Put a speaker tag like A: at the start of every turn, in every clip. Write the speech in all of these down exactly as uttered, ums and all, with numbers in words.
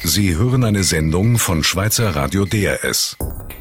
A: Sie hören eine Sendung von Schweizer Radio D R S.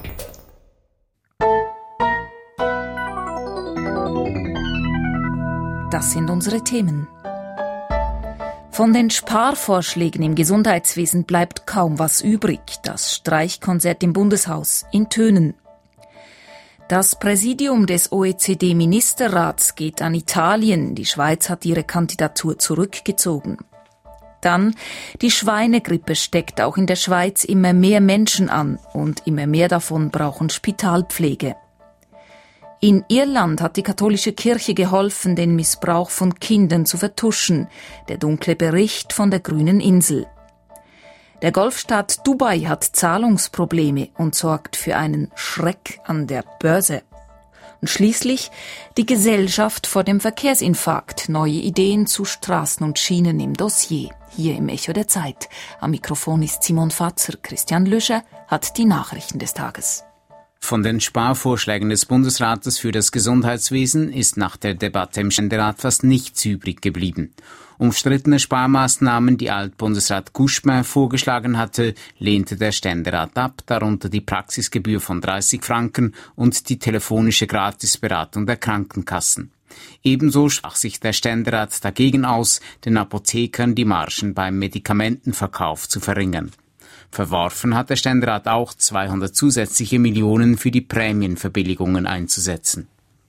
B: Das sind unsere Themen. Von den Sparvorschlägen im Gesundheitswesen bleibt kaum was übrig. Das Streichkonzert im Bundeshaus in Tönen. Das Präsidium des O E C D-Ministerrats geht an Italien. Die Schweiz hat ihre Kandidatur zurückgezogen. Dann, die Schweinegrippe steckt auch in der Schweiz immer mehr Menschen an und immer mehr davon brauchen Spitalpflege. In Irland hat die katholische Kirche geholfen, den Missbrauch von Kindern zu vertuschen. Der dunkle Bericht von der grünen Insel. Der Golfstaat Dubai hat Zahlungsprobleme und sorgt für einen Schreck an der Börse. Und schließlich die Gesellschaft vor dem Verkehrsinfarkt. Neue Ideen zu Straßen und Schienen im Dossier. Hier im Echo der Zeit. Am Mikrofon ist Simon Fatzer. Christian Lüscher hat die Nachrichten des Tages.
C: Von den Sparvorschlägen des Bundesrates für das Gesundheitswesen ist nach der Debatte im Ständerat fast nichts übrig geblieben. Umstrittene Sparmaßnahmen, die Altbundesrat Couchepin vorgeschlagen hatte, lehnte der Ständerat ab, darunter die Praxisgebühr von dreißig Franken und die telefonische Gratisberatung der Krankenkassen. Ebenso sprach sich der Ständerat dagegen aus, den Apothekern die Margen beim Medikamentenverkauf zu verringern. Verworfen hat der Ständerat auch zweihundert zusätzliche Millionen für die Prämienverbilligungen einzusetzen.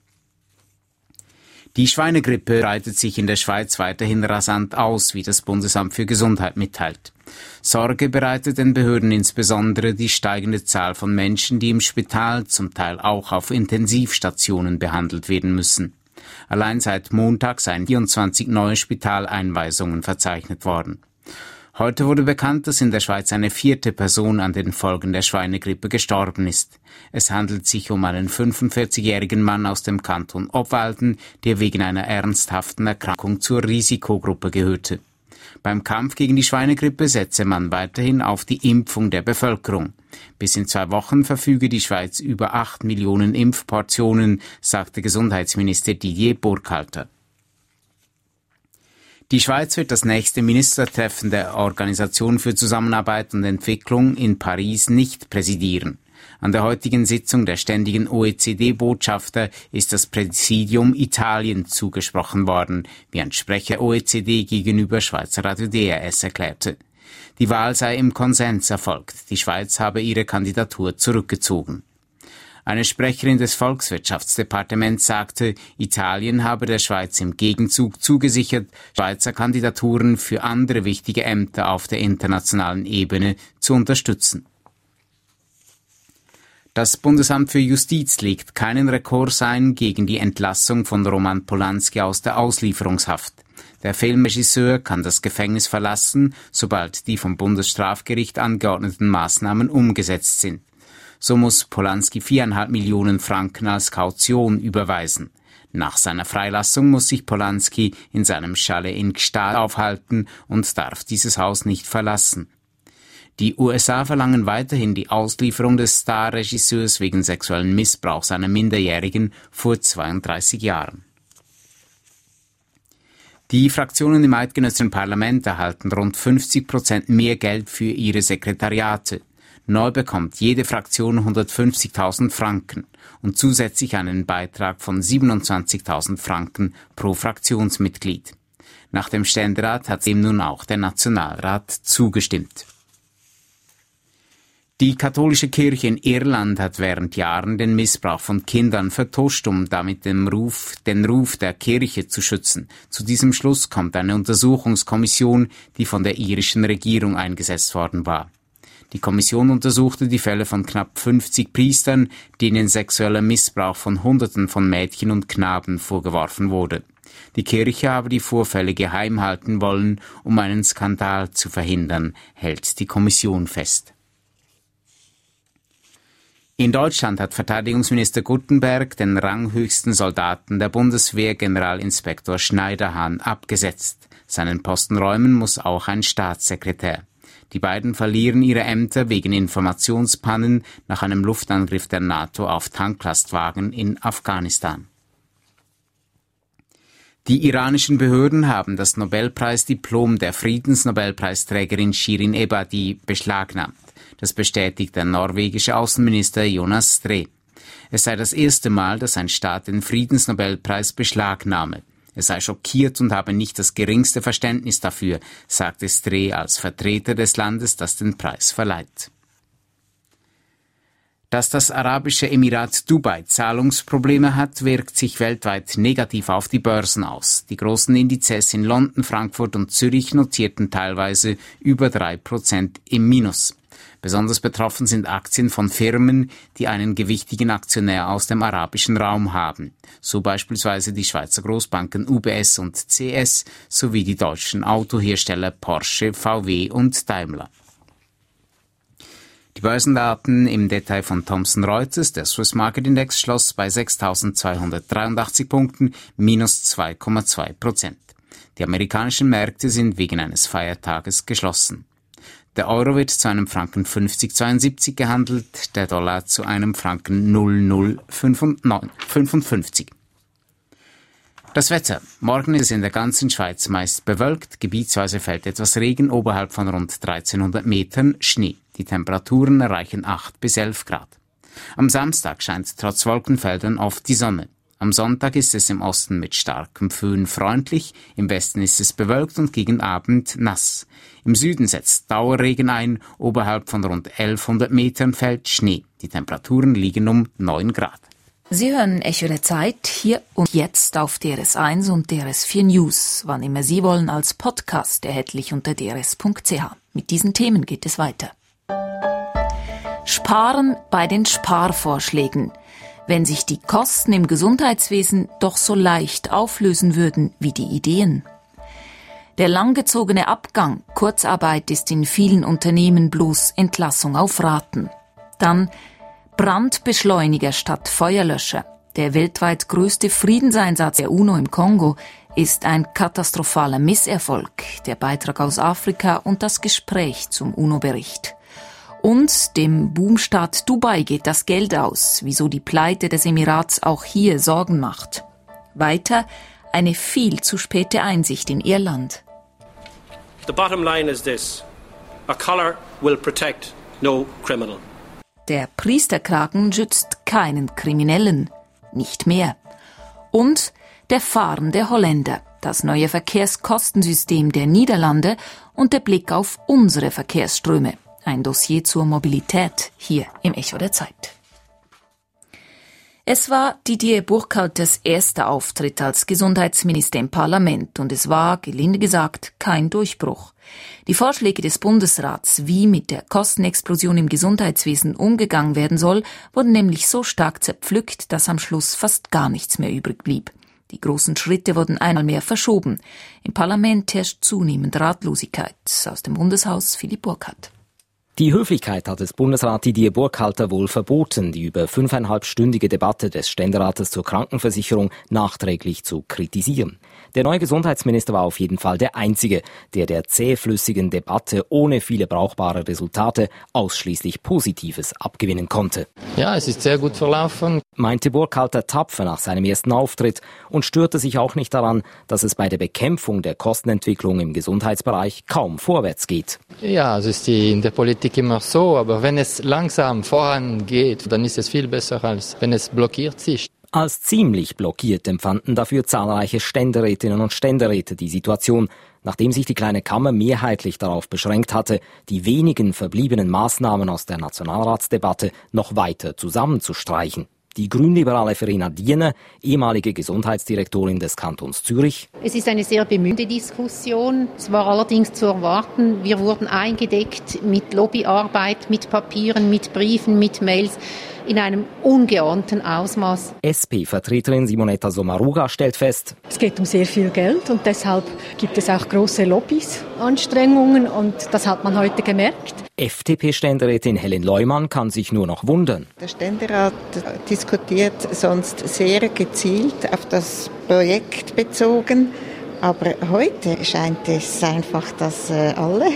C: Die Schweinegrippe breitet sich in der Schweiz weiterhin rasant aus, wie das Bundesamt für Gesundheit mitteilt. Sorge bereitet den Behörden insbesondere die steigende Zahl von Menschen, die im Spital, zum Teil auch auf Intensivstationen behandelt werden müssen. Allein seit Montag seien vierundzwanzig neue Spitaleinweisungen verzeichnet worden. Heute wurde bekannt, dass in der Schweiz eine vierte Person an den Folgen der Schweinegrippe gestorben ist. Es handelt sich um einen fünfundvierzigjährigen Mann aus dem Kanton Obwalden, der wegen einer ernsthaften Erkrankung zur Risikogruppe gehörte. Beim Kampf gegen die Schweinegrippe setze man weiterhin auf die Impfung der Bevölkerung. Bis in zwei Wochen verfüge die Schweiz über acht Millionen Impfportionen, sagte Gesundheitsminister Didier Burkhalter. Die Schweiz wird das nächste Ministertreffen der Organisation für Zusammenarbeit und Entwicklung in Paris nicht präsidieren. An der heutigen Sitzung der ständigen O E C D-Botschafter ist das Präsidium Italien zugesprochen worden, wie ein Sprecher O E C D gegenüber Schweizer Radio D R S erklärte. Die Wahl sei im Konsens erfolgt. Die Schweiz habe ihre Kandidatur zurückgezogen. Eine Sprecherin des Volkswirtschaftsdepartements sagte, Italien habe der Schweiz im Gegenzug zugesichert, Schweizer Kandidaturen für andere wichtige Ämter auf der internationalen Ebene zu unterstützen. Das Bundesamt für Justiz legt keinen Rekurs ein gegen die Entlassung von Roman Polanski aus der Auslieferungshaft. Der Filmregisseur kann das Gefängnis verlassen, sobald die vom Bundesstrafgericht angeordneten Maßnahmen umgesetzt sind. So muss Polanski viereinhalb Millionen Franken als Kaution überweisen. Nach seiner Freilassung muss sich Polanski in seinem Chalet in Gstaad aufhalten und darf dieses Haus nicht verlassen. Die U S A verlangen weiterhin die Auslieferung des Starregisseurs wegen sexuellen Missbrauchs einer Minderjährigen vor zweiunddreißig Jahren. Die Fraktionen im eidgenössischen Parlament erhalten rund fünfzig Prozent mehr Geld für ihre Sekretariate. Neu bekommt jede Fraktion hundertfünfzigtausend Franken und zusätzlich einen Beitrag von siebenundzwanzigtausend Franken pro Fraktionsmitglied. Nach dem Ständerat hat dem nun auch der Nationalrat zugestimmt. Die katholische Kirche in Irland hat während Jahren den Missbrauch von Kindern vertuscht, um damit den Ruf, den Ruf der Kirche zu schützen. Zu diesem Schluss kommt eine Untersuchungskommission, die von der irischen Regierung eingesetzt worden war. Die Kommission untersuchte die Fälle von knapp fünfzig Priestern, denen sexueller Missbrauch von Hunderten von Mädchen und Knaben vorgeworfen wurde. Die Kirche habe die Vorfälle geheim halten wollen, um einen Skandal zu verhindern, hält die Kommission fest. In Deutschland hat Verteidigungsminister Guttenberg den ranghöchsten Soldaten der Bundeswehr, Generalinspektor Schneiderhahn, abgesetzt. Seinen Posten räumen muss auch ein Staatssekretär. Die beiden verlieren ihre Ämter wegen Informationspannen nach einem Luftangriff der NATO auf Tanklastwagen in Afghanistan. Die iranischen Behörden haben das Nobelpreisdiplom der Friedensnobelpreisträgerin Shirin Ebadi beschlagnahmt. Das bestätigt der norwegische Außenminister Jonas Stree. Es sei das erste Mal, dass ein Staat den Friedensnobelpreis beschlagnahme. Er sei schockiert und habe nicht das geringste Verständnis dafür, sagte Stree als Vertreter des Landes, das den Preis verleiht. Dass das arabische Emirat Dubai Zahlungsprobleme hat, wirkt sich weltweit negativ auf die Börsen aus. Die großen Indizes in London, Frankfurt und Zürich notierten teilweise über drei Prozent im Minus. Besonders betroffen sind Aktien von Firmen, die einen gewichtigen Aktionär aus dem arabischen Raum haben. So beispielsweise die Schweizer Großbanken U B S und C S sowie die deutschen Autohersteller Porsche, V W und Daimler. Die Börsendaten im Detail von Thomson Reuters. Der Swiss Market Index schloss bei sechstausendzweihundertdreiundachtzig Punkten, minus zwei Komma zwei Prozent. Die amerikanischen Märkte sind wegen eines Feiertages geschlossen. Der Euro wird zu einem Franken fünfzig Komma zweiundsiebzig gehandelt, der Dollar zu einem Franken null Komma null fünfundfünfzig. Das Wetter. Morgen ist es in der ganzen Schweiz meist bewölkt, gebietsweise fällt etwas Regen, oberhalb von rund dreizehnhundert Metern Schnee. Die Temperaturen erreichen acht bis elf Grad. Am Samstag scheint trotz Wolkenfeldern oft die Sonne. Am Sonntag ist es im Osten mit starkem Föhn freundlich, im Westen ist es bewölkt und gegen Abend nass. Im Süden setzt Dauerregen ein, oberhalb von rund elfhundert Metern fällt Schnee. Die Temperaturen liegen um neun Grad.
B: Sie hören Echo der Zeit hier und jetzt auf D R S eins und D R S vier News, wann immer Sie wollen, als Podcast erhältlich unter d r s punkt c h. Mit diesen Themen geht es weiter. Sparen bei den Sparvorschlägen. Wenn sich die Kosten im Gesundheitswesen doch so leicht auflösen würden wie die Ideen. Der langgezogene Abgang, Kurzarbeit ist in vielen Unternehmen bloß Entlassung auf Raten. Dann Brandbeschleuniger statt Feuerlöscher. Der weltweit größte Friedenseinsatz der UNO im Kongo ist ein katastrophaler Misserfolg. Der Beitrag aus Afrika und das Gespräch zum UNO-Bericht. Und dem Boomstaat Dubai geht das Geld aus, wieso die Pleite des Emirats auch hier Sorgen macht. Weiter eine viel zu späte Einsicht in Irland.
D: The bottom line is this: a collar will protect no criminal.
B: Der Priesterkragen schützt keinen Kriminellen, nicht mehr. Und der fahrende Holländer, das neue Verkehrskostensystem der Niederlande und der Blick auf unsere Verkehrsströme. Ein Dossier zur Mobilität hier im Echo der Zeit. Es war Didier Burkhalters erster Auftritt als Gesundheitsminister im Parlament und es war, gelinde gesagt, kein Durchbruch. Die Vorschläge des Bundesrats, wie mit der Kostenexplosion im Gesundheitswesen umgegangen werden soll, wurden nämlich so stark zerpflückt, dass am Schluss fast gar nichts mehr übrig blieb. Die großen Schritte wurden einmal mehr verschoben. Im Parlament herrscht zunehmend Ratlosigkeit. Aus dem Bundeshaus Philipp Burkhardt.
E: Die Höflichkeit hat es Bundesrat Didier Burkhalter wohl verboten, die über fünfeinhalbstündige Debatte des Ständerates zur Krankenversicherung nachträglich zu kritisieren. Der neue Gesundheitsminister war auf jeden Fall der Einzige, der der zähflüssigen Debatte ohne viele brauchbare Resultate ausschließlich Positives abgewinnen konnte.
F: Ja, es ist sehr gut verlaufen,
E: meinte Burkhalter tapfer nach seinem ersten Auftritt und störte sich auch nicht daran, dass es bei der Bekämpfung der Kostenentwicklung im Gesundheitsbereich kaum vorwärts geht.
F: Ja, es ist in der Politik immer so, aber wenn es langsam vorangeht, dann ist es viel besser, als wenn es blockiert sich.
E: Als ziemlich blockiert empfanden dafür zahlreiche Ständerätinnen und Ständeräte die Situation, nachdem sich die Kleine Kammer mehrheitlich darauf beschränkt hatte, die wenigen verbliebenen Maßnahmen aus der Nationalratsdebatte noch weiter zusammenzustreichen. Die grünliberale Verena Diener, ehemalige Gesundheitsdirektorin des Kantons Zürich.
G: Es ist eine sehr bemühte Diskussion. Es war allerdings zu erwarten. Wir wurden eingedeckt mit Lobbyarbeit, mit Papieren, mit Briefen, mit Mails in einem ungeahnten Ausmaß.
E: S P-Vertreterin Simonetta Sommaruga stellt fest:
H: Es geht um sehr viel Geld und deshalb gibt es auch große Lobbys, Anstrengungen und das hat man heute gemerkt.
E: F D P-Ständerätin Helen Leumann kann sich nur noch wundern.
I: Der Ständerat diskutiert sonst sehr gezielt auf das Projekt bezogen, aber heute scheint es einfach, dass alle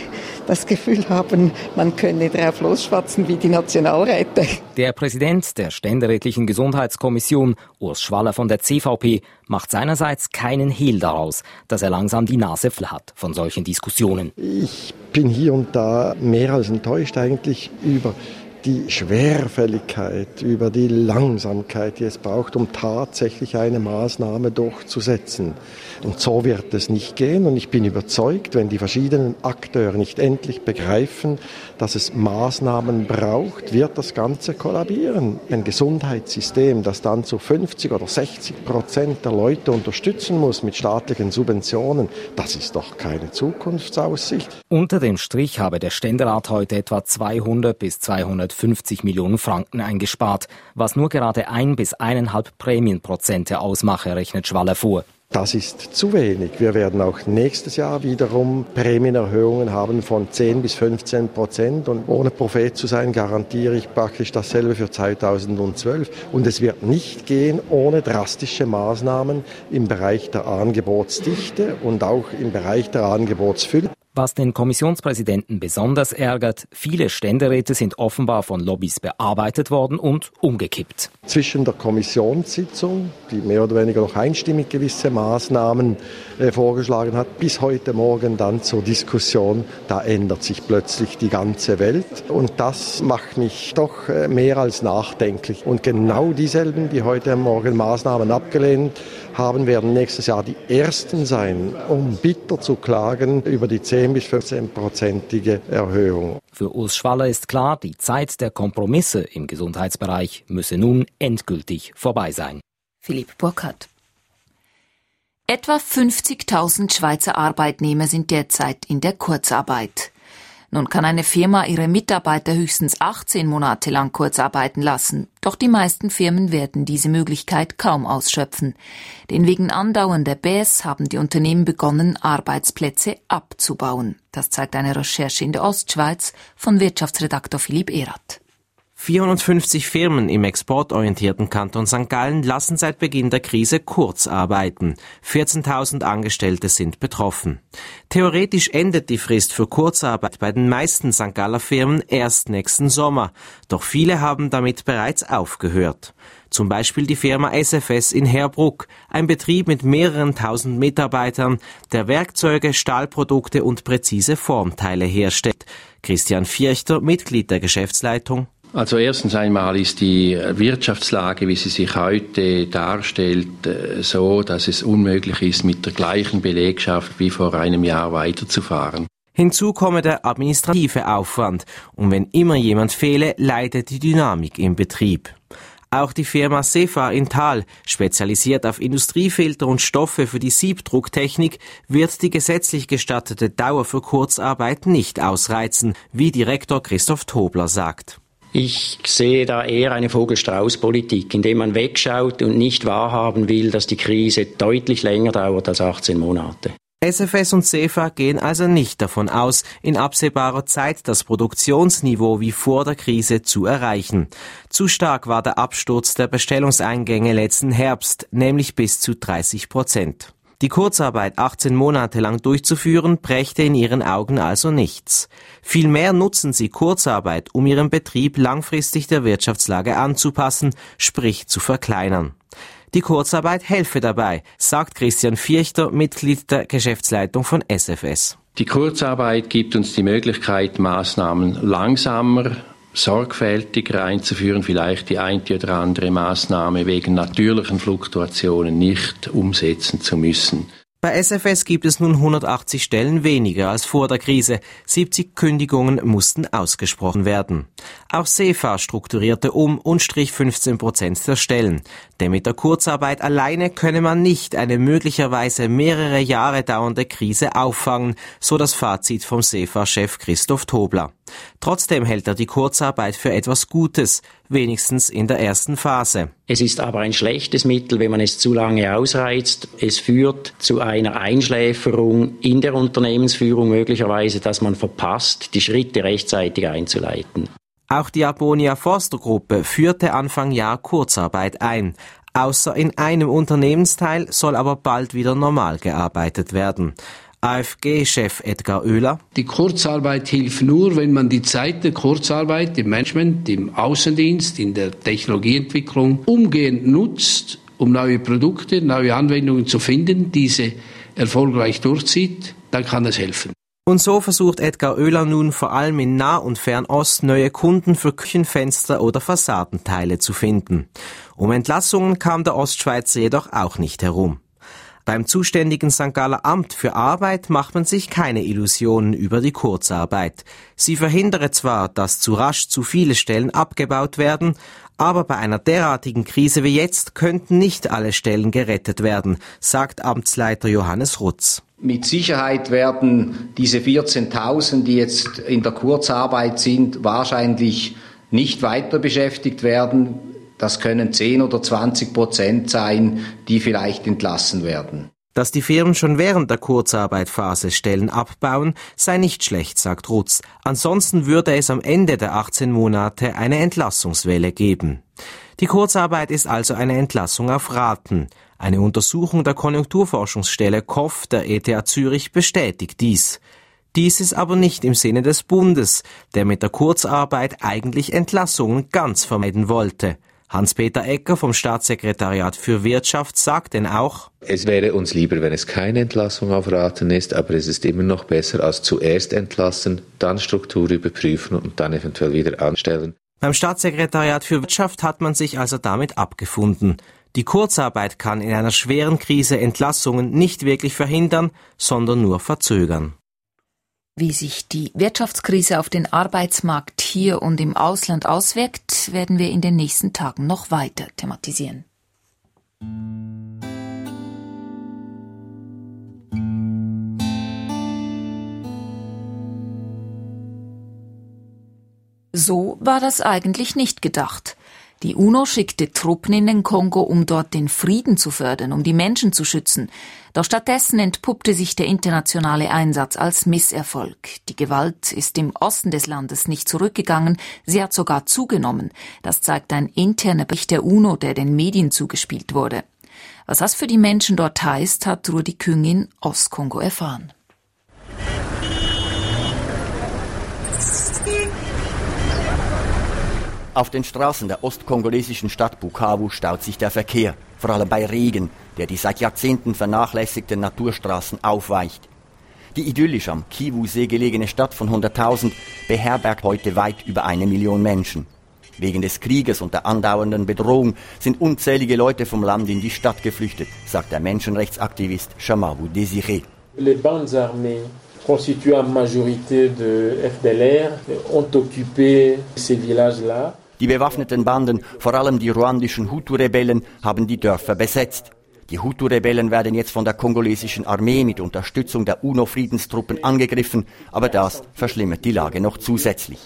I: das Gefühl haben, man könne drauf losschwatzen wie die Nationalräte.
E: Der Präsident der Ständerätlichen Gesundheitskommission, Urs Schwaller von der C V P, macht seinerseits keinen Hehl daraus, dass er langsam die Nase voll hat von solchen Diskussionen.
J: Ich bin hier und da mehr als enttäuscht eigentlich über die Schwerfälligkeit, über die Langsamkeit, die es braucht, um tatsächlich eine Maßnahme durchzusetzen. Und so wird es nicht gehen. Und ich bin überzeugt, wenn die verschiedenen Akteure nicht endlich begreifen, dass es Maßnahmen braucht, wird das Ganze kollabieren. Ein Gesundheitssystem, das dann zu fünfzig oder sechzig Prozent der Leute unterstützen muss mit staatlichen Subventionen, das ist doch keine Zukunftsaussicht.
E: Unter dem Strich habe der Ständerat heute etwa zweihundert bis zweihundertfünfzig Millionen Franken eingespart, was nur gerade ein bis eineinhalb Prämienprozente ausmache, rechnet Schwaller vor.
J: Das ist zu wenig. Wir werden auch nächstes Jahr wiederum Prämienerhöhungen haben von zehn bis fünfzehn Prozent. Und ohne Prophet zu sein, garantiere ich praktisch dasselbe für zweitausendzwölf. Und es wird nicht gehen ohne drastische Maßnahmen im Bereich der Angebotsdichte und auch im Bereich der Angebotsfülle.
E: Was den Kommissionspräsidenten besonders ärgert, viele Ständeräte sind offenbar von Lobbys bearbeitet worden und umgekippt.
J: Zwischen der Kommissionssitzung, die mehr oder weniger noch einstimmig gewisse Maßnahmen äh, vorgeschlagen hat, bis heute Morgen dann zur Diskussion, da ändert sich plötzlich die ganze Welt. Und das macht mich doch äh, mehr als nachdenklich. Und genau dieselben, die heute Morgen Maßnahmen abgelehnt haben, werden nächstes Jahr die Ersten sein, um bitter zu klagen über die zehn bis fünfzehn-prozentige Erhöhung.
E: Für Urs Schwaller ist klar, die Zeit der Kompromisse im Gesundheitsbereich müsse nun endgültig vorbei sein.
B: Philipp Burkhardt. Etwa fünfzigtausend Schweizer Arbeitnehmer sind derzeit in der Kurzarbeit. Nun kann eine Firma ihre Mitarbeiter höchstens achtzehn Monate lang kurzarbeiten lassen. Doch die meisten Firmen werden diese Möglichkeit kaum ausschöpfen. Denn wegen andauernder B S haben die Unternehmen begonnen, Arbeitsplätze abzubauen. Das zeigt eine Recherche in der Ostschweiz von Wirtschaftsredaktor Philipp Erath.
K: vierhundertfünfzig Firmen im exportorientierten Kanton Sankt Gallen lassen seit Beginn der Krise kurz arbeiten. vierzehntausend Angestellte sind betroffen. Theoretisch endet die Frist für Kurzarbeit bei den meisten Sankt Galler Firmen erst nächsten Sommer. Doch viele haben damit bereits aufgehört. Zum Beispiel die Firma S F S in Herbruck, ein Betrieb mit mehreren tausend Mitarbeitern, der Werkzeuge, Stahlprodukte und präzise Formteile herstellt. Christian Vierchter, Mitglied der Geschäftsleitung.
L: Also erstens einmal ist die Wirtschaftslage, wie sie sich heute darstellt, so, dass es unmöglich ist, mit der gleichen Belegschaft wie vor einem Jahr weiterzufahren.
K: Hinzu komme der administrative Aufwand und wenn immer jemand fehle, leidet die Dynamik im Betrieb. Auch die Firma Sefa in Thal, spezialisiert auf Industriefilter und Stoffe für die Siebdrucktechnik, wird die gesetzlich gestattete Dauer für Kurzarbeit nicht ausreizen, wie Direktor Christoph Tobler sagt.
M: Ich sehe da eher eine Vogel-Strauß-Politik, indem man wegschaut und nicht wahrhaben will, dass die Krise deutlich länger dauert als achtzehn Monate.
K: S F S und Sefa gehen also nicht davon aus, in absehbarer Zeit das Produktionsniveau wie vor der Krise zu erreichen. Zu stark war der Absturz der Bestellungseingänge letzten Herbst, nämlich bis zu dreißig Prozent. Die Kurzarbeit achtzehn Monate lang durchzuführen, brächte in ihren Augen also nichts. Vielmehr nutzen sie Kurzarbeit, um ihren Betrieb langfristig der Wirtschaftslage anzupassen, sprich zu verkleinern. Die Kurzarbeit helfe dabei, sagt Christian Vierchter, Mitglied der Geschäftsleitung von S F S.
L: Die Kurzarbeit gibt uns die Möglichkeit, Maßnahmen langsamer, sorgfältiger einzuführen, vielleicht die eine oder andere Maßnahme wegen natürlichen Fluktuationen nicht umsetzen zu müssen.
K: Bei S F S gibt es nun hundertachtzig Stellen weniger als vor der Krise. siebzig Kündigungen mussten ausgesprochen werden. Auch Sefa strukturierte um und strich fünfzehn Prozent der Stellen. Denn mit der Kurzarbeit alleine könne man nicht eine möglicherweise mehrere Jahre dauernde Krise auffangen, so das Fazit vom Sefa-Chef Christoph Tobler. Trotzdem hält er die Kurzarbeit für etwas Gutes, wenigstens in der ersten Phase.
M: Es ist aber ein schlechtes Mittel, wenn man es zu lange ausreizt. Es führt zu einer Einschläferung in der Unternehmensführung möglicherweise, dass man verpasst, die Schritte rechtzeitig einzuleiten.
K: Auch die Arbonia Forster Gruppe führte Anfang Jahr Kurzarbeit ein. Außer in einem Unternehmensteil soll aber bald wieder normal gearbeitet werden. A F G-Chef Edgar Oehler:
N: Die Kurzarbeit hilft nur, wenn man die Zeit der Kurzarbeit im Management, im Außendienst, in der Technologieentwicklung umgehend nutzt, um neue Produkte, neue Anwendungen zu finden, diese erfolgreich durchzieht, dann kann es helfen.
K: Und so versucht Edgar Oehler nun vor allem in Nah- und Fernost neue Kunden für Küchenfenster oder Fassadenteile zu finden. Um Entlassungen kam der Ostschweizer jedoch auch nicht herum. Beim zuständigen Sankt Galler Amt für Arbeit macht man sich keine Illusionen über die Kurzarbeit. Sie verhindere zwar, dass zu rasch zu viele Stellen abgebaut werden, aber bei einer derartigen Krise wie jetzt könnten nicht alle Stellen gerettet werden, sagt Amtsleiter Johannes Rutz.
O: Mit Sicherheit werden diese vierzehntausend, die jetzt in der Kurzarbeit sind, wahrscheinlich nicht weiter beschäftigt werden. Das können zehn oder zwanzig Prozent sein, die vielleicht entlassen werden.
K: Dass die Firmen schon während der Kurzarbeitphase Stellen abbauen, sei nicht schlecht, sagt Rutz. Ansonsten würde es am Ende der achtzehn Monate eine Entlassungswelle geben. Die Kurzarbeit ist also eine Entlassung auf Raten. Eine Untersuchung der Konjunkturforschungsstelle K O F der E T H Zürich bestätigt dies. Dies ist aber nicht im Sinne des Bundes, der mit der Kurzarbeit eigentlich Entlassungen ganz vermeiden wollte. Hans-Peter Ecker vom Staatssekretariat für Wirtschaft sagt denn auch:
P: Es wäre uns lieber, wenn es keine Entlassung auf Raten ist, aber es ist immer noch besser als zuerst entlassen, dann Struktur überprüfen und dann eventuell wieder anstellen.
K: Beim Staatssekretariat für Wirtschaft hat man sich also damit abgefunden. Die Kurzarbeit kann in einer schweren Krise Entlassungen nicht wirklich verhindern, sondern nur verzögern.
B: Wie sich die Wirtschaftskrise auf den Arbeitsmarkt hier und im Ausland auswirkt, werden wir in den nächsten Tagen noch weiter thematisieren. So war das eigentlich nicht gedacht. Die UNO schickte Truppen in den Kongo, um dort den Frieden zu fördern, um die Menschen zu schützen. Doch stattdessen entpuppte sich der internationale Einsatz als Misserfolg. Die Gewalt ist im Osten des Landes nicht zurückgegangen, sie hat sogar zugenommen. Das zeigt ein interner Bericht der UNO, der den Medien zugespielt wurde. Was das für die Menschen dort heißt, hat Rudi Küng in Ostkongo erfahren.
Q: Auf den Straßen der ostkongolesischen Stadt Bukavu staut sich der Verkehr, vor allem bei Regen, der die seit Jahrzehnten vernachlässigten Naturstraßen aufweicht. Die idyllisch am Kivu-See gelegene Stadt von hunderttausend beherbergt heute weit über eine Million Menschen. Wegen des Krieges und der andauernden Bedrohung sind unzählige Leute vom Land in die Stadt geflüchtet, sagt der Menschenrechtsaktivist Chamavu Désiré.
R: Les bandes armées constituées en majorité de F D L R ont occupé ces villages-là.
Q: Die bewaffneten Banden, vor allem die ruandischen Hutu-Rebellen, haben die Dörfer besetzt. Die Hutu-Rebellen werden jetzt von der kongolesischen Armee mit Unterstützung der UNO-Friedenstruppen angegriffen, aber das verschlimmert die Lage noch zusätzlich.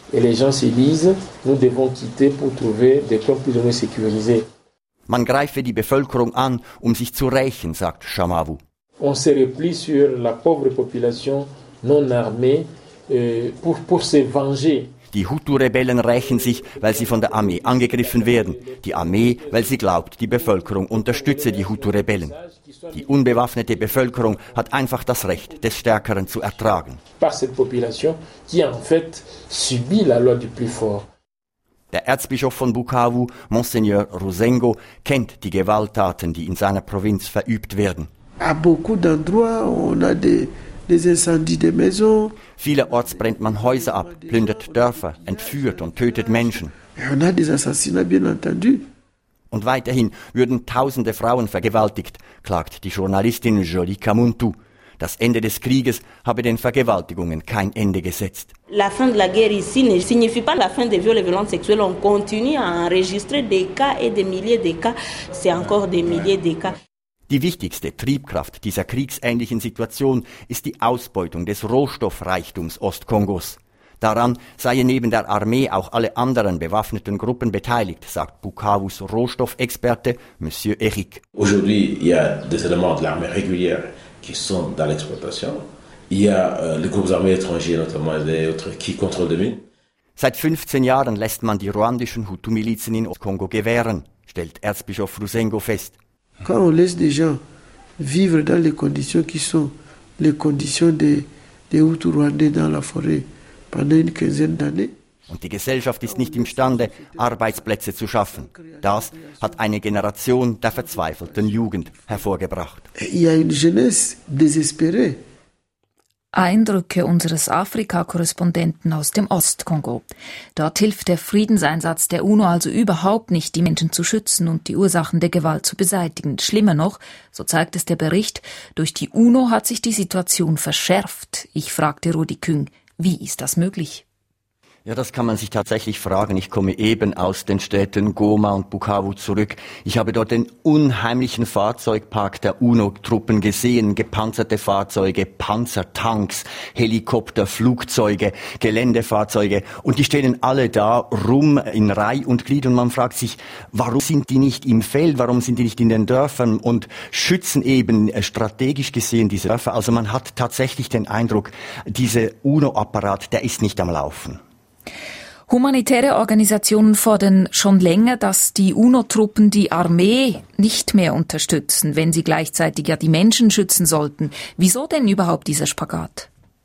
Q: Man greife die Bevölkerung an, um sich zu rächen, sagt Chamavu.
R: On se replie sur la pauvre population non armée pour, pour se venger.
Q: Die Hutu-Rebellen rächen sich, weil sie von der Armee angegriffen werden. Die Armee, weil sie glaubt, die Bevölkerung unterstütze die Hutu-Rebellen. Die unbewaffnete Bevölkerung hat einfach das Recht des Stärkeren zu ertragen. Der Erzbischof von Bukavu, Monseigneur Rusengo, kennt die Gewalttaten, die in seiner Provinz verübt werden.
S: À beaucoup d'endroits, on a des des incendies de maisons.
Q: Vielerorts brennt man Häuser ab, plündert Dörfer, entführt und tötet Menschen.
S: On a des assassinats, bien entendu.
Q: Und weiterhin würden tausende Frauen vergewaltigt, klagt die Journalistin Jolie Kamuntu. Das Ende des Krieges habe den Vergewaltigungen kein Ende gesetzt.
T: La fin de la guerre ici ne signifie pas la fin des viols et violences sexuelles. On continue à enregistrer des cas et des milliers de cas. C'est encore des milliers de cas.
Q: Die wichtigste Triebkraft dieser kriegsähnlichen Situation ist die Ausbeutung des Rohstoffreichtums Ostkongos. Daran seien neben der Armee auch alle anderen bewaffneten Gruppen beteiligt, sagt Bukavus Rohstoffexperte Monsieur Eric.
U: Aujourd'hui, il y a des éléments de l'armée régulière qui sont dans l'exploitation. Il y a euh, les groupes armés étrangers, notamment des autres, qui contrôlent des mines.
Q: Seit fünfzehn Jahren lässt man die ruandischen Hutu-Milizen in Ostkongo gewähren, stellt Erzbischof Rusengo fest.
S: Quand on laisse des gens vivre dans les conditions qui sont les conditions des, des Hutu-Rwandais dans la forêt pendant une quinzaine d'années.
Q: Und die Gesellschaft ist nicht imstande, Arbeitsplätze zu schaffen. Das hat eine Generation der verzweifelten Jugend hervorgebracht.
S: Il y a une jeunesse désespérée.
B: Eindrücke unseres Afrika-Korrespondenten aus dem Ostkongo. Dort hilft der Friedenseinsatz der UNO also überhaupt nicht, die Menschen zu schützen und die Ursachen der Gewalt zu beseitigen. Schlimmer noch, so zeigt es der Bericht, durch die UNO hat sich die Situation verschärft. Ich fragte Rudi Küng, wie ist das möglich?
Q: Ja, das kann man sich tatsächlich fragen. Ich komme eben aus den Städten Goma und Bukavu zurück. Ich habe dort den unheimlichen Fahrzeugpark der UNO-Truppen gesehen. Gepanzerte Fahrzeuge, Panzertanks, Helikopter, Flugzeuge, Geländefahrzeuge. Und die stehen alle da rum in Reih und Glied. Und man fragt sich, warum sind die nicht im Feld? Warum sind die nicht in den Dörfern und schützen eben strategisch gesehen diese Dörfer? Also man hat tatsächlich den Eindruck, dieser UNO-Apparat, der ist nicht am Laufen.
B: Humanitäre Organisationen fordern schon länger, dass die UNO-Truppen die Armee nicht mehr unterstützen, wenn sie gleichzeitig ja die Menschen schützen sollten. Wieso denn überhaupt dieser Spagat?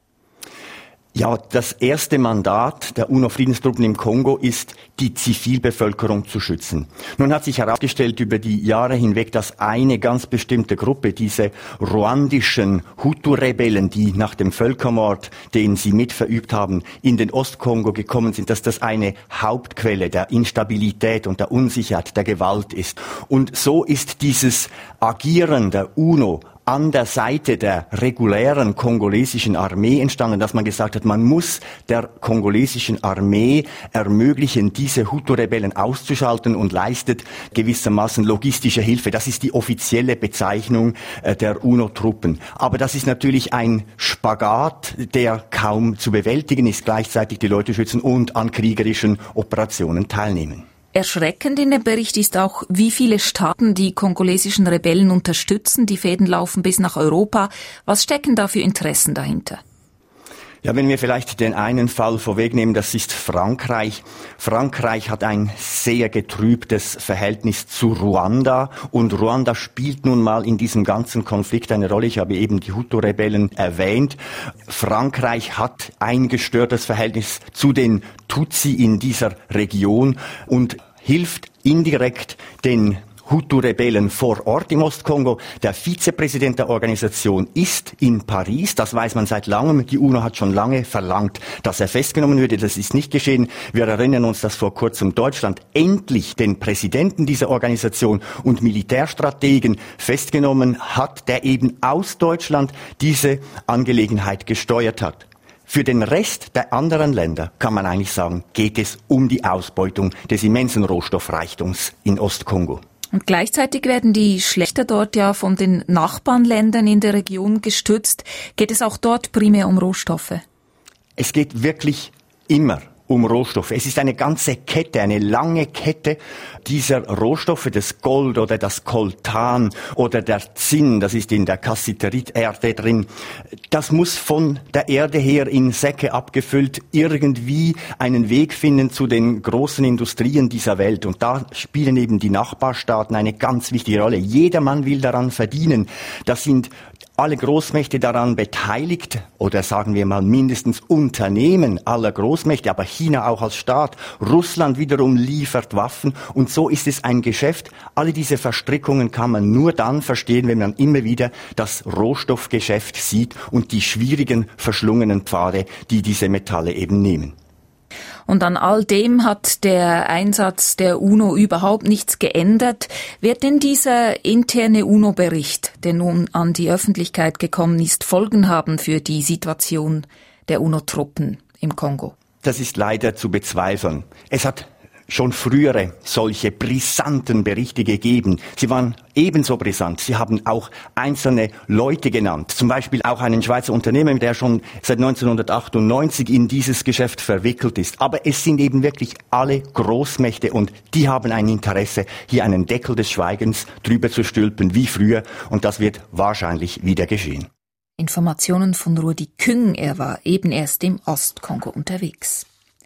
Q: Ja, das erste Mandat der UNO-Friedenstruppen im Kongo ist, die Zivilbevölkerung zu schützen. Nun hat sich herausgestellt über die Jahre hinweg, dass eine ganz bestimmte Gruppe, diese ruandischen Hutu-Rebellen, die nach dem Völkermord, den sie mitverübt haben, in den Ostkongo gekommen sind, dass das eine Hauptquelle der Instabilität und der Unsicherheit, der Gewalt ist. Und so ist dieses Agieren der UNO an der Seite der regulären kongolesischen Armee entstanden, dass man gesagt hat, man muss der kongolesischen Armee ermöglichen, diese Hutu-Rebellen auszuschalten und leistet gewissermaßen logistische Hilfe. Das ist die offizielle Bezeichnung äh, der UNO-Truppen. Aber das ist natürlich ein Spagat, der kaum zu bewältigen ist, gleichzeitig die Leute schützen und an kriegerischen Operationen teilnehmen.
B: Erschreckend in dem Bericht ist auch, wie viele Staaten die kongolesischen Rebellen unterstützen. Die Fäden laufen bis nach Europa. Was stecken da für Interessen dahinter?
Q: Ja, wenn wir vielleicht den einen Fall vorwegnehmen, das ist Frankreich. Frankreich hat ein sehr getrübtes Verhältnis zu Ruanda und Ruanda spielt nun mal in diesem ganzen Konflikt eine Rolle. Ich habe eben die Hutu-Rebellen erwähnt. Frankreich hat ein gestörtes Verhältnis zu den Tutsi in dieser Region und hilft indirekt den Hutu-Rebellen vor Ort im Ostkongo. Der Vizepräsident der Organisation ist in Paris. Das weiß man seit langem. Die UNO hat schon lange verlangt, dass er festgenommen würde. Das ist nicht geschehen. Wir erinnern uns, dass vor kurzem Deutschland endlich den Präsidenten dieser Organisation und Militärstrategen festgenommen hat, der eben aus Deutschland diese Angelegenheit gesteuert hat. Für den Rest der anderen Länder kann man eigentlich sagen, geht es um die Ausbeutung des immensen Rohstoffreichtums in Ostkongo.
B: Und gleichzeitig werden die Schlächter dort ja von den Nachbarländern in der Region gestützt. Geht es auch dort primär um Rohstoffe?
Q: Es geht wirklich immer um Rohstoffe. Es ist eine ganze Kette, eine lange Kette dieser Rohstoffe, das Gold oder das Koltan oder der Zinn, das ist in der Cassiterite-Erde drin. Das muss von der Erde her in Säcke abgefüllt irgendwie einen Weg finden zu den großen Industrien dieser Welt. Und da spielen eben die Nachbarstaaten eine ganz wichtige Rolle. Jedermann will daran verdienen. Das sind alle Großmächte daran beteiligt, oder sagen wir mal mindestens Unternehmen aller Großmächte, aber China auch als Staat, Russland wiederum liefert Waffen und so ist es ein Geschäft. Alle diese Verstrickungen kann man nur dann verstehen, wenn man immer wieder das Rohstoffgeschäft sieht und die schwierigen, verschlungenen Pfade, die diese Metalle eben nehmen.
B: Und an all dem hat der Einsatz der UNO überhaupt nichts geändert. Wird denn dieser interne UNO-Bericht, der nun an die Öffentlichkeit gekommen ist, Folgen haben für die Situation der UNO-Truppen im Kongo?
Q: Das ist leider zu bezweifeln. Es hat schon frühere solche brisanten Berichte gegeben. Sie waren ebenso brisant. Sie haben auch einzelne Leute genannt. Zum Beispiel auch einen Schweizer Unternehmer, der schon seit neunzehnhundertachtundneunzig in dieses Geschäft verwickelt ist. Aber es sind eben wirklich alle Großmächte und die haben ein Interesse, hier einen Deckel des Schweigens drüber zu stülpen wie früher. Und das wird wahrscheinlich wieder geschehen.
B: Informationen von Rudi Küng. Er war eben erst im Ostkongo unterwegs.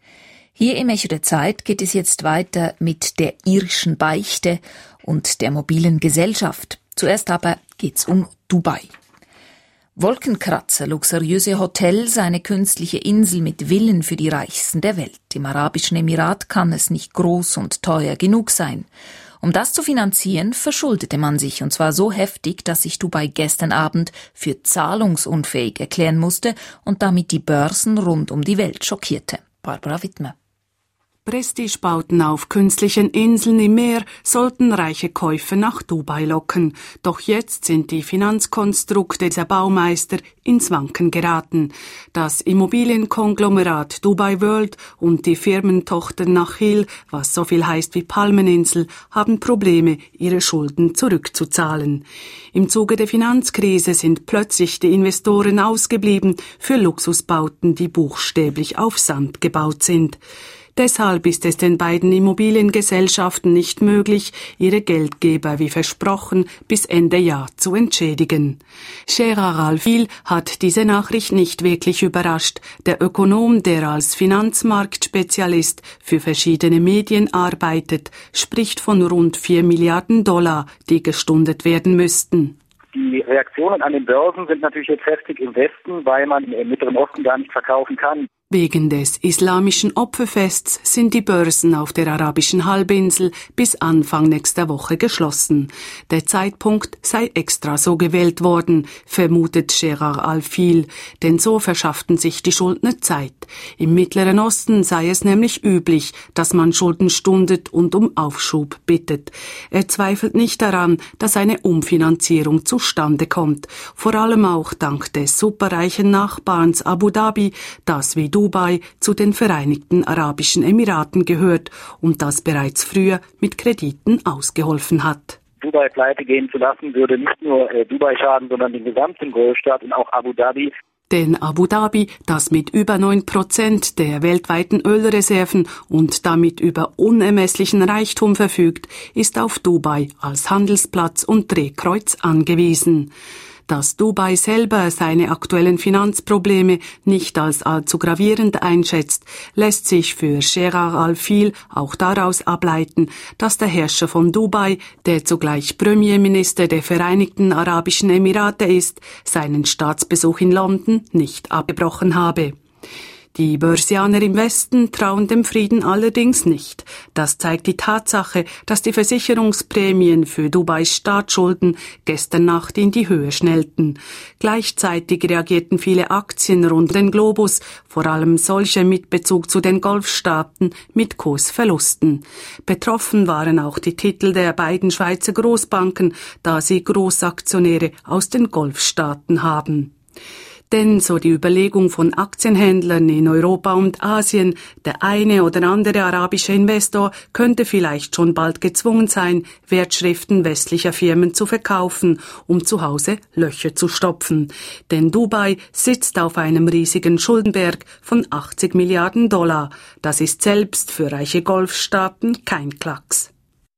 B: Hier im Echo der Zeit geht es jetzt weiter mit der irischen Beichte und der mobilen Gesellschaft. Zuerst aber geht's um Dubai. Wolkenkratzer, luxuriöse Hotels, eine künstliche Insel mit Villen für die Reichsten der Welt. Im Arabischen Emirat kann es nicht groß und teuer genug sein. Um das zu finanzieren, verschuldete man sich, und zwar so heftig, dass sich Dubai gestern Abend für zahlungsunfähig erklären musste und damit die Börsen rund um die Welt schockierte. Barbara Wittmer.
A: Prestigebauten auf künstlichen Inseln im Meer sollten reiche Käufer nach Dubai locken. Doch jetzt sind die Finanzkonstrukte der Baumeister ins Wanken geraten. Das Immobilienkonglomerat Dubai World und die Firmentochter Nakheel, was so viel heißt wie Palmeninsel, haben Probleme, ihre Schulden zurückzuzahlen. Im Zuge der Finanzkrise sind plötzlich die Investoren ausgeblieben für Luxusbauten, die buchstäblich auf Sand gebaut sind. Deshalb ist es den beiden Immobiliengesellschaften nicht möglich, ihre Geldgeber wie versprochen bis Ende Jahr zu entschädigen. Gerard Alfil hat diese Nachricht nicht wirklich überrascht. Der Ökonom, der als Finanzmarktspezialist für verschiedene Medien arbeitet, spricht von rund vier Milliarden Dollar, die gestundet werden müssten.
V: Die Reaktionen an den Börsen sind natürlich jetzt heftig im Westen, weil man im Mittleren Osten gar nicht verkaufen kann.
A: Wegen des islamischen Opferfests sind die Börsen auf der arabischen Halbinsel bis Anfang nächster Woche geschlossen. Der Zeitpunkt sei extra so gewählt worden, vermutet Gerard Alfil, denn so verschafften sich die Schuldner Zeit. Im Mittleren Osten sei es nämlich üblich, dass man Schulden stundet und um Aufschub bittet. Er zweifelt nicht daran, dass eine Umfinanzierung zustande kommt, vor allem auch dank des superreichen Nachbarns Abu Dhabi, das wie Dubai zu den Vereinigten Arabischen Emiraten gehört und das bereits früher mit Krediten ausgeholfen hat.
V: Dubai pleite gehen zu lassen, würde nicht nur äh, Dubai schaden, sondern den gesamten Golfstaat und auch Abu Dhabi.
A: Denn Abu Dhabi, das mit über neun Prozent der weltweiten Ölreserven und damit über unermesslichen Reichtum verfügt, ist auf Dubai als Handelsplatz und Drehkreuz angewiesen. Dass Dubai selber seine aktuellen Finanzprobleme nicht als allzu gravierend einschätzt, lässt sich für Gerard Alfil auch daraus ableiten, dass der Herrscher von Dubai, der zugleich Premierminister der Vereinigten Arabischen Emirate ist, seinen Staatsbesuch in London nicht abgebrochen habe. Die Börsianer im Westen trauen dem Frieden allerdings nicht. Das zeigt die Tatsache, dass die Versicherungsprämien für Dubais Staatsschulden gestern Nacht in die Höhe schnellten. Gleichzeitig reagierten viele Aktien rund den Globus, vor allem solche mit Bezug zu den Golfstaaten, mit Kursverlusten. Betroffen waren auch die Titel der beiden Schweizer Großbanken, da sie Großaktionäre aus den Golfstaaten haben. Denn, so die Überlegung von Aktienhändlern in Europa und Asien, der eine oder andere arabische Investor könnte vielleicht schon bald gezwungen sein, Wertschriften westlicher Firmen zu verkaufen, um zu Hause Löcher zu stopfen. Denn Dubai sitzt auf einem riesigen Schuldenberg von achtzig Milliarden Dollar. Das ist selbst für reiche Golfstaaten kein Klacks.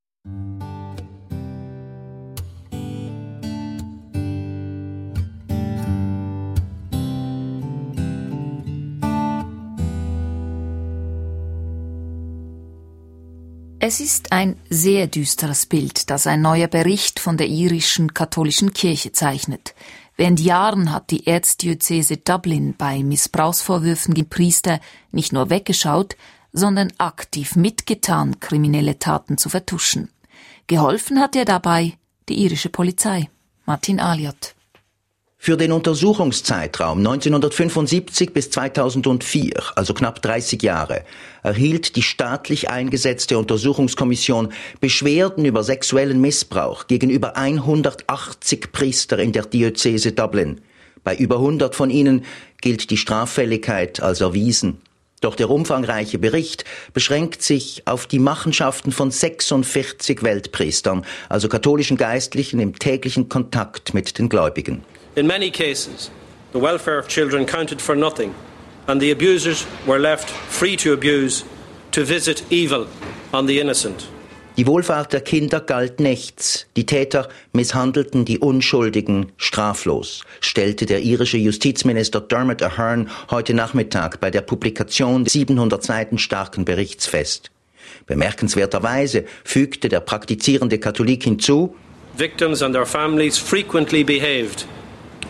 B: Es ist ein sehr düsteres Bild, das ein neuer Bericht von der irischen katholischen Kirche zeichnet. Während Jahren hat die Erzdiözese Dublin bei Missbrauchsvorwürfen gegen Priester nicht nur weggeschaut, sondern aktiv mitgetan, kriminelle Taten zu vertuschen. Geholfen hat ihr dabei die irische Polizei. Martin Aliot.
W: Für den Untersuchungszeitraum neunzehnhundertfünfundsiebzig bis zweitausendvier, also knapp dreißig Jahre, erhielt die staatlich eingesetzte Untersuchungskommission Beschwerden über sexuellen Missbrauch gegenüber hundertachtzig Priester in der Diözese Dublin. Bei über hundert von ihnen gilt die Straffälligkeit als erwiesen. Doch der umfangreiche Bericht beschränkt sich auf die Machenschaften von sechsundvierzig Weltpriestern, also katholischen Geistlichen im täglichen Kontakt mit den Gläubigen.
D: In many cases, the welfare of children counted for nothing, and the abusers were left free to abuse, to visit evil on the innocent.
W: Die Wohlfahrt der Kinder galt nichts. Die Täter misshandelten die Unschuldigen straflos, stellte der irische Justizminister Dermot Ahern heute Nachmittag bei der Publikation des siebenhundert Seiten starken Berichts fest. Bemerkenswerterweise fügte der praktizierende Katholik hinzu:
D: Victims and their families frequently behaved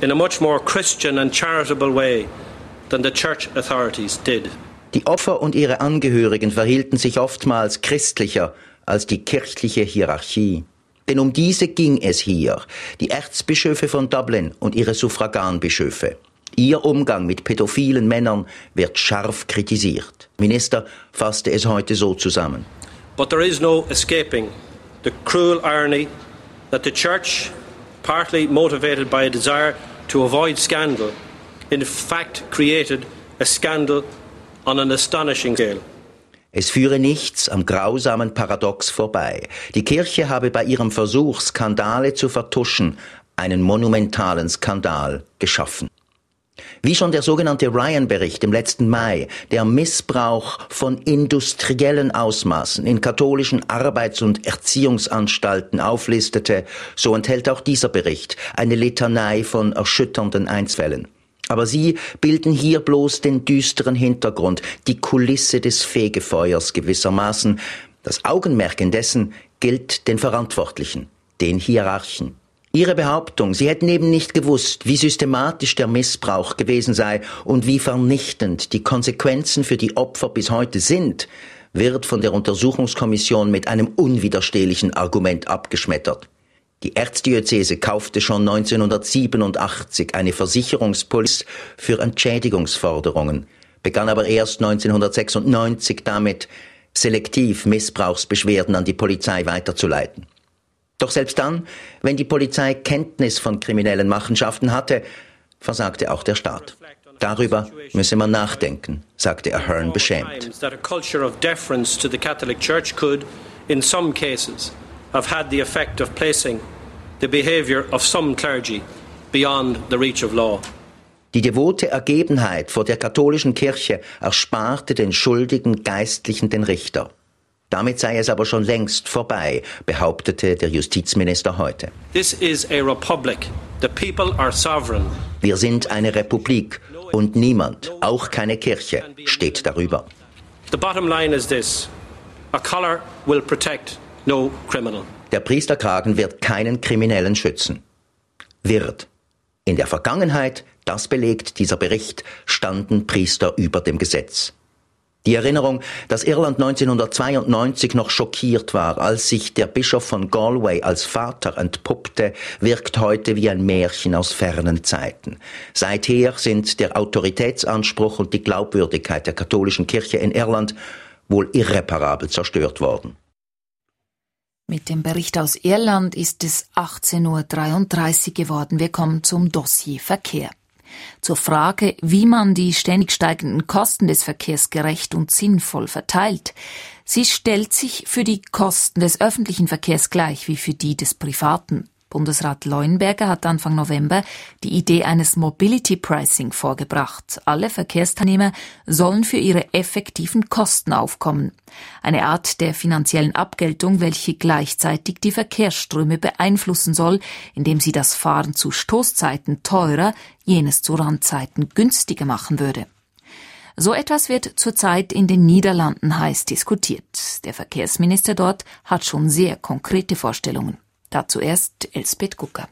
D: in a much more Christian and charitable way than the church authorities did.
W: Die Opfer und ihre Angehörigen verhielten sich oftmals christlicher als die kirchliche Hierarchie. Denn um diese ging es hier, die Erzbischöfe von Dublin und ihre Suffraganbischöfe. Ihr Umgang mit pädophilen Männern wird scharf kritisiert. Minister fasste es heute so zusammen.
D: But there is no escaping the cruel irony that the Church, partly motivated by a desire to avoid scandal, in fact created a scandal on an astonishing scale.
W: Es führe nichts am grausamen Paradox vorbei. Die Kirche habe bei ihrem Versuch, Skandale zu vertuschen, einen monumentalen Skandal geschaffen. Wie schon der sogenannte Ryan-Bericht im letzten Mai, der Missbrauch von industriellen Ausmaßen in katholischen Arbeits- und Erziehungsanstalten auflistete, so enthält auch dieser Bericht eine Litanei von erschütternden Einzelfällen. Aber sie bilden hier bloß den düsteren Hintergrund, die Kulisse des Fegefeuers gewissermaßen. Das Augenmerk indessen gilt den Verantwortlichen, den Hierarchen. Ihre Behauptung, sie hätten eben nicht gewusst, wie systematisch der Missbrauch gewesen sei und wie vernichtend die Konsequenzen für die Opfer bis heute sind, wird von der Untersuchungskommission mit einem unwiderstehlichen Argument abgeschmettert. Die Erzdiözese kaufte schon neunzehnhundertsiebenundachtzig eine Versicherungspolice für Entschädigungsforderungen, begann aber erst neunzehnhundertsechsundneunzig damit, selektiv Missbrauchsbeschwerden an die Polizei weiterzuleiten. Doch selbst dann, wenn die Polizei Kenntnis von kriminellen Machenschaften hatte, versagte auch der Staat. Darüber müsse man nachdenken, sagte Ahern beschämt.
D: Have had the effect of placing the behavior of some clergy beyond the reach of law.
W: Die devote Ergebenheit vor der katholischen Kirche ersparte den schuldigen Geistlichen den Richter. Damit sei es aber schon längst vorbei, behauptete der Justizminister heute.
D: This is a republic. The people are sovereign.
W: Wir sind eine Republik und niemand, auch keine Kirche, steht darüber.
D: The bottom line is this: a collar will protect no criminal.
W: Der Priesterkragen wird keinen Kriminellen schützen. Wird. In der Vergangenheit, das belegt dieser Bericht, standen Priester über dem Gesetz. Die Erinnerung, dass Irland neunzehnhundertzweiundneunzig noch schockiert war, als sich der Bischof von Galway als Vater entpuppte, wirkt heute wie ein Märchen aus fernen Zeiten. Seither sind der Autoritätsanspruch und die Glaubwürdigkeit der katholischen Kirche in Irland wohl irreparabel zerstört worden.
B: Mit dem Bericht aus Irland ist es achtzehn Uhr dreiunddreißig geworden. Wir kommen zum Dossier Verkehr. Zur Frage, wie man die ständig steigenden Kosten des Verkehrs gerecht und sinnvoll verteilt. Sie stellt sich für die Kosten des öffentlichen Verkehrs gleich wie für die des privaten. Bundesrat Leuenberger hat Anfang November die Idee eines Mobility Pricing vorgebracht. Alle Verkehrsteilnehmer sollen für ihre effektiven Kosten aufkommen. Eine Art der finanziellen Abgeltung, welche gleichzeitig die Verkehrsströme beeinflussen soll, indem sie das Fahren zu Stoßzeiten teurer, jenes zu Randzeiten günstiger machen würde. So etwas wird zurzeit in den Niederlanden heiß diskutiert. Der Verkehrsminister dort hat schon sehr konkrete Vorstellungen. Dazu erst Elsbeth Gucker.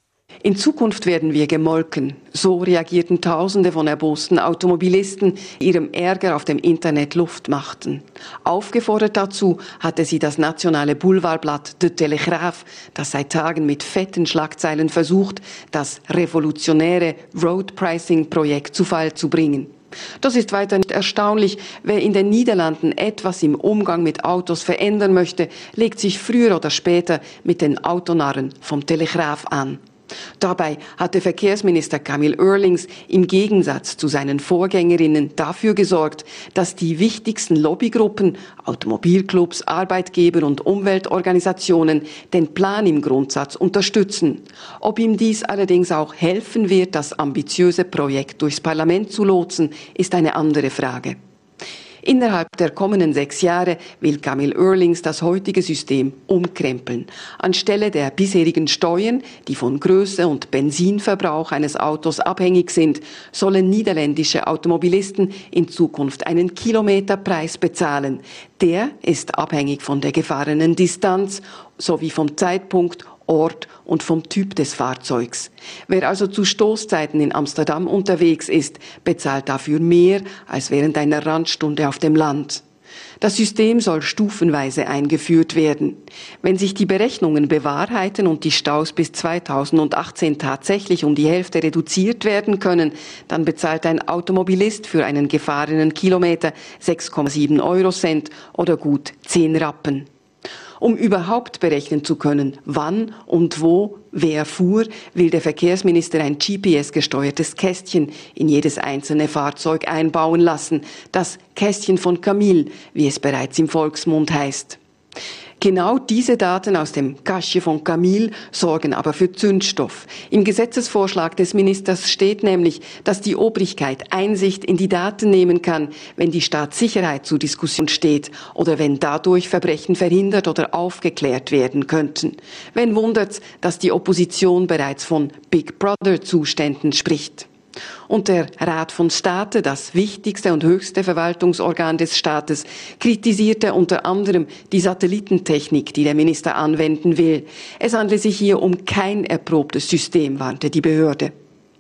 C: In Zukunft werden wir gemolken. So reagierten Tausende von erbosten Automobilisten, die ihrem Ärger auf dem Internet Luft machten. Aufgefordert dazu hatte sie das nationale Boulevardblatt De Telegraaf, das seit Tagen mit fetten Schlagzeilen versucht, das revolutionäre Road Pricing Projekt zu Fall zu bringen. Das ist weiter nicht erstaunlich. Wer in den Niederlanden etwas im Umgang mit Autos verändern möchte, legt sich früher oder später mit den Autonarren vom Telegraaf an. Dabei hatte Verkehrsminister Camille Eurlings im Gegensatz zu seinen Vorgängerinnen dafür gesorgt, dass die wichtigsten Lobbygruppen, Automobilclubs, Arbeitgeber und Umweltorganisationen den Plan im Grundsatz unterstützen. Ob ihm dies allerdings auch helfen wird, das ambitiöse Projekt durchs Parlament zu lotsen, ist eine andere Frage. Innerhalb der kommenden sechs Jahre will Camille Eurlings das heutige System umkrempeln. Anstelle der bisherigen Steuern, die von Größe und Benzinverbrauch eines Autos abhängig sind, sollen niederländische Automobilisten in Zukunft einen Kilometerpreis bezahlen. Der ist abhängig von der gefahrenen Distanz sowie vom Zeitpunkt Ort und vom Typ des Fahrzeugs. Wer also zu Stoßzeiten in Amsterdam unterwegs ist, bezahlt dafür mehr als während einer Randstunde auf dem Land. Das System soll stufenweise eingeführt werden. Wenn sich die Berechnungen bewahrheiten und die Staus bis zweitausendachtzehn tatsächlich um die Hälfte reduziert werden können, dann bezahlt ein Automobilist für einen gefahrenen Kilometer sechs Komma sieben Eurocent oder gut zehn Rappen. Um überhaupt berechnen zu können, wann und wo wer fuhr, will der Verkehrsminister ein G P S-gesteuertes Kästchen in jedes einzelne Fahrzeug einbauen lassen. Das Kästchen von Camille, wie es bereits im Volksmund heißt. Genau diese Daten aus dem Kästchen von Camille sorgen aber für Zündstoff. Im Gesetzesvorschlag des Ministers steht nämlich, dass die Obrigkeit Einsicht in die Daten nehmen kann, wenn die Staatssicherheit zur Diskussion steht oder wenn dadurch Verbrechen verhindert oder aufgeklärt werden könnten. Wen wundert's, dass die Opposition bereits von Big Brother-Zuständen spricht. Und der Rat von State, das wichtigste und höchste Verwaltungsorgan des Staates, kritisierte unter anderem die Satellitentechnik, die der Minister anwenden will. Es handle sich hier um kein erprobtes System, warnte die Behörde.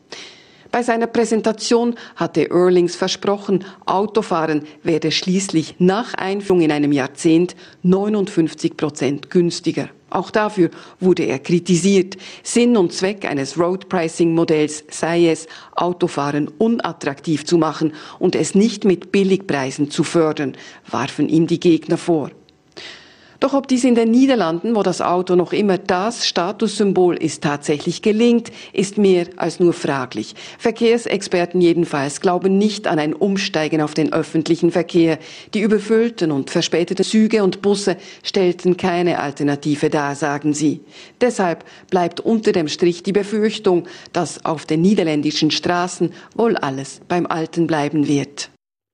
C: Bei seiner Präsentation hatte Eurlings versprochen, Autofahren werde schließlich nach Einführung in einem Jahrzehnt neunundfünfzig Prozent günstiger. Auch dafür wurde er kritisiert. Sinn und Zweck eines Road-Pricing-Modells sei es, Autofahren unattraktiv zu machen und es nicht mit Billigpreisen zu fördern, warfen ihm die Gegner vor. Doch ob dies in den Niederlanden, wo das Auto noch immer das Statussymbol ist, tatsächlich gelingt, ist mehr als nur fraglich. Verkehrsexperten jedenfalls glauben nicht an ein Umsteigen auf den öffentlichen Verkehr. Die überfüllten und verspäteten Züge und Busse stellten keine Alternative dar, sagen sie. Deshalb bleibt unter dem Strich die Befürchtung, dass auf den niederländischen Straßen wohl alles beim Alten bleiben wird.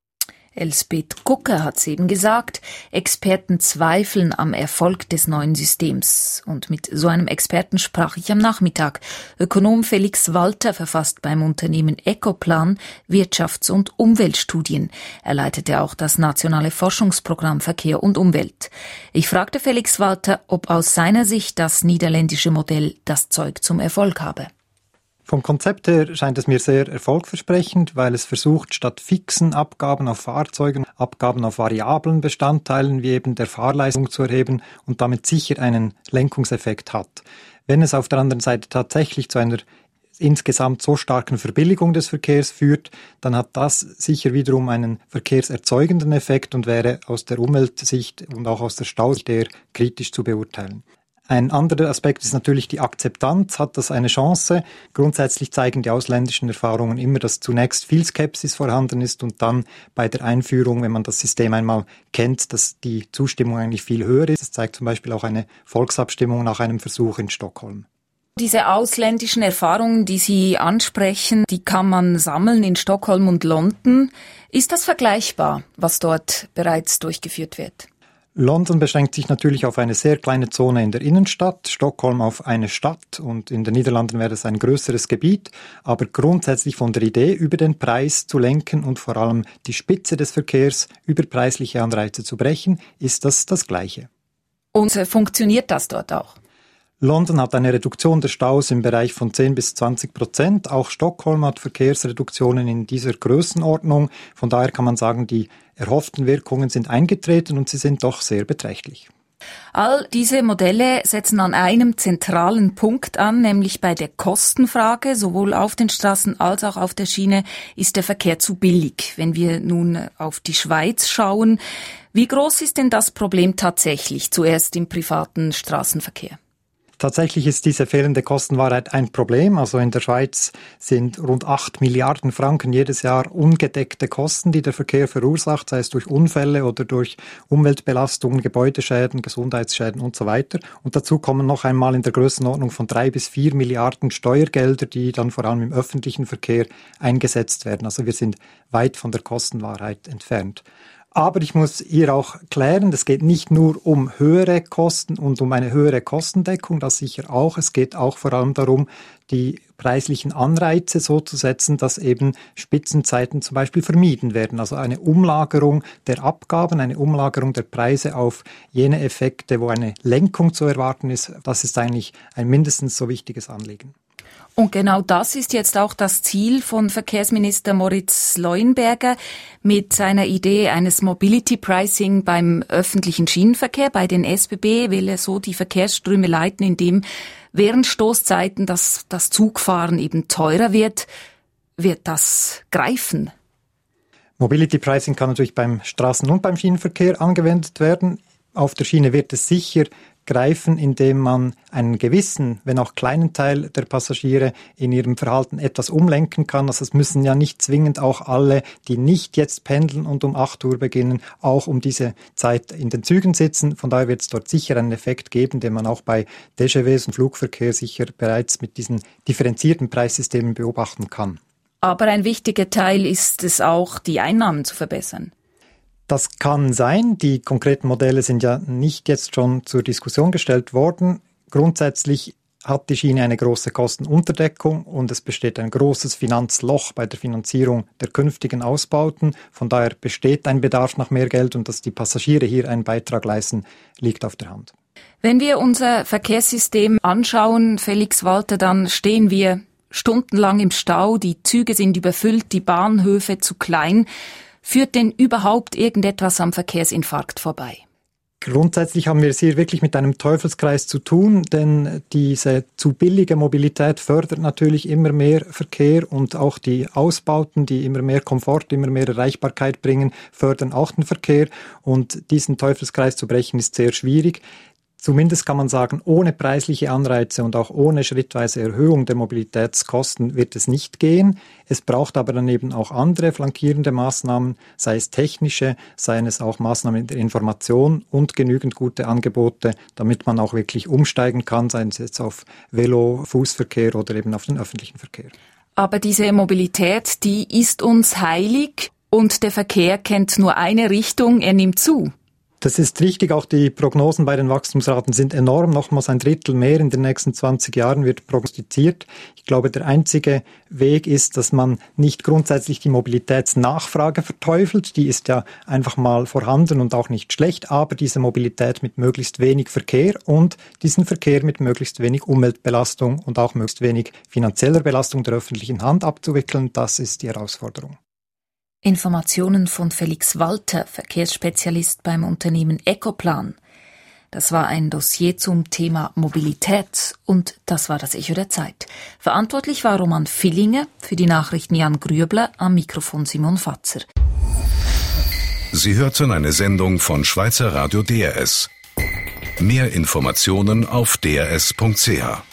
B: Elsbeth Gucker hat es eben gesagt, Experten zweifeln am Erfolg des neuen Systems. Und mit so einem Experten sprach ich am Nachmittag. Ökonom Felix Walter verfasst beim Unternehmen Ecoplan Wirtschafts- und Umweltstudien. Er leitete auch das nationale Forschungsprogramm Verkehr und Umwelt. Ich fragte Felix Walter, ob aus seiner Sicht das niederländische Modell das Zeug zum Erfolg habe.
F: Vom Konzept her scheint es mir sehr erfolgversprechend, weil es versucht, statt fixen Abgaben auf Fahrzeugen, Abgaben auf variablen Bestandteilen wie eben der Fahrleistung zu erheben und damit sicher einen Lenkungseffekt hat. Wenn es auf der anderen Seite tatsächlich zu einer insgesamt so starken Verbilligung des Verkehrs führt, dann hat das sicher wiederum einen verkehrserzeugenden Effekt und wäre aus der Umweltsicht und auch aus der Stausicht eher kritisch zu beurteilen. Ein anderer Aspekt ist natürlich die Akzeptanz. Hat das eine Chance? Grundsätzlich zeigen die ausländischen Erfahrungen immer, dass zunächst viel Skepsis vorhanden ist und dann bei der Einführung, wenn man das System einmal kennt, dass die Zustimmung eigentlich viel höher ist. Das zeigt zum Beispiel auch eine Volksabstimmung nach einem Versuch in Stockholm.
B: Diese ausländischen Erfahrungen, die Sie ansprechen, die kann man sammeln in Stockholm und London. Ist das vergleichbar, was dort bereits durchgeführt wird?
F: London beschränkt sich natürlich auf eine sehr kleine Zone in der Innenstadt, Stockholm auf eine Stadt und in den Niederlanden wäre es ein größeres Gebiet, aber grundsätzlich von der Idee, über den Preis zu lenken und vor allem die Spitze des Verkehrs über preisliche Anreize zu brechen, ist das das Gleiche.
B: Und funktioniert das dort auch?
F: London hat eine Reduktion der Staus im Bereich von zehn bis zwanzig Prozent. Auch Stockholm hat Verkehrsreduktionen in dieser Größenordnung. Von daher kann man sagen, die erhofften Wirkungen sind eingetreten und sie sind doch sehr beträchtlich.
B: All diese Modelle setzen an einem zentralen Punkt an, nämlich bei der Kostenfrage. Sowohl auf den Straßen als auch auf der Schiene ist der Verkehr zu billig. Wenn wir nun auf die Schweiz schauen, wie groß ist denn das Problem tatsächlich, zuerst im privaten Straßenverkehr?
F: Tatsächlich ist diese fehlende Kostenwahrheit ein Problem. Also in der Schweiz sind rund acht Milliarden Franken jedes Jahr ungedeckte Kosten, die der Verkehr verursacht, sei es durch Unfälle oder durch Umweltbelastungen, Gebäudeschäden, Gesundheitsschäden und so weiter. Und dazu kommen noch einmal in der Größenordnung von drei bis vier Milliarden Steuergelder, die dann vor allem im öffentlichen Verkehr eingesetzt werden. Also wir sind weit von der Kostenwahrheit entfernt. Aber ich muss hier auch klären, es geht nicht nur um höhere Kosten und um eine höhere Kostendeckung, das sicher auch. Es geht auch vor allem darum, die preislichen Anreize so zu setzen, dass eben Spitzenzeiten zum Beispiel vermieden werden. Also eine Umlagerung der Abgaben, eine Umlagerung der Preise auf jene Effekte, wo eine Lenkung zu erwarten ist, das ist eigentlich ein mindestens so wichtiges Anliegen.
B: Und genau das ist jetzt auch das Ziel von Verkehrsminister Moritz Leuenberger mit seiner Idee eines Mobility Pricing beim öffentlichen Schienenverkehr. Bei den S B B will er so die Verkehrsströme leiten, indem während Stoßzeiten das, das Zugfahren eben teurer wird. Wird das greifen?
F: Mobility Pricing kann natürlich beim Straßen- und beim Schienenverkehr angewendet werden. Auf der Schiene wird es sicher greifen, indem man einen gewissen, wenn auch kleinen Teil der Passagiere in ihrem Verhalten etwas umlenken kann. Also es müssen ja nicht zwingend auch alle, die nicht jetzt pendeln und um acht Uhr beginnen, auch um diese Zeit in den Zügen sitzen. Von daher wird es dort sicher einen Effekt geben, den man auch bei D G Vs und Flugverkehr sicher bereits mit diesen differenzierten Preissystemen beobachten kann.
B: Aber ein wichtiger Teil ist es auch, die Einnahmen zu verbessern.
F: Das kann sein. Die konkreten Modelle sind ja nicht jetzt schon zur Diskussion gestellt worden. Grundsätzlich hat die Schiene eine große Kostenunterdeckung und es besteht ein großes Finanzloch bei der Finanzierung der künftigen Ausbauten. Von daher besteht ein Bedarf nach mehr Geld und dass die Passagiere hier einen Beitrag leisten, liegt auf der Hand.
B: Wenn wir unser Verkehrssystem anschauen, Felix Walter, dann stehen wir stundenlang im Stau, die Züge sind überfüllt, die Bahnhöfe zu klein. Führt denn überhaupt irgendetwas am Verkehrsinfarkt vorbei?
F: Grundsätzlich haben wir es hier wirklich mit einem Teufelskreis zu tun, denn diese zu billige Mobilität fördert natürlich immer mehr Verkehr und auch die Ausbauten, die immer mehr Komfort, immer mehr Erreichbarkeit bringen, fördern auch den Verkehr und diesen Teufelskreis zu brechen ist sehr schwierig. Zumindest kann man sagen, ohne preisliche Anreize und auch ohne schrittweise Erhöhung der Mobilitätskosten wird es nicht gehen. Es braucht aber dann eben auch andere flankierende Maßnahmen, sei es technische, seien es auch Maßnahmen der Information und genügend gute Angebote, damit man auch wirklich umsteigen kann, seien es jetzt auf Velo, Fußverkehr oder eben auf den öffentlichen Verkehr.
B: Aber diese Mobilität, die ist uns heilig und der Verkehr kennt nur eine Richtung, er nimmt zu.
F: Das ist richtig, auch die Prognosen bei den Wachstumsraten sind enorm. Nochmals ein Drittel mehr in den nächsten zwanzig Jahren wird prognostiziert. Ich glaube, der einzige Weg ist, dass man nicht grundsätzlich die Mobilitätsnachfrage verteufelt. Die ist ja einfach mal vorhanden und auch nicht schlecht, aber diese Mobilität mit möglichst wenig Verkehr und diesen Verkehr mit möglichst wenig Umweltbelastung und auch möglichst wenig finanzieller Belastung der öffentlichen Hand abzuwickeln, das ist die Herausforderung.
B: Informationen von Felix Walter, Verkehrsspezialist beim Unternehmen Ecoplan. Das war ein Dossier zum Thema Mobilität und das war das Echo der Zeit. Verantwortlich war Roman Villinger, für die Nachrichten Jan Grübler, am Mikrofon Simon Fatzer.
G: Sie hörten eine Sendung von Schweizer Radio D R S. Mehr Informationen auf d r s punkt c h.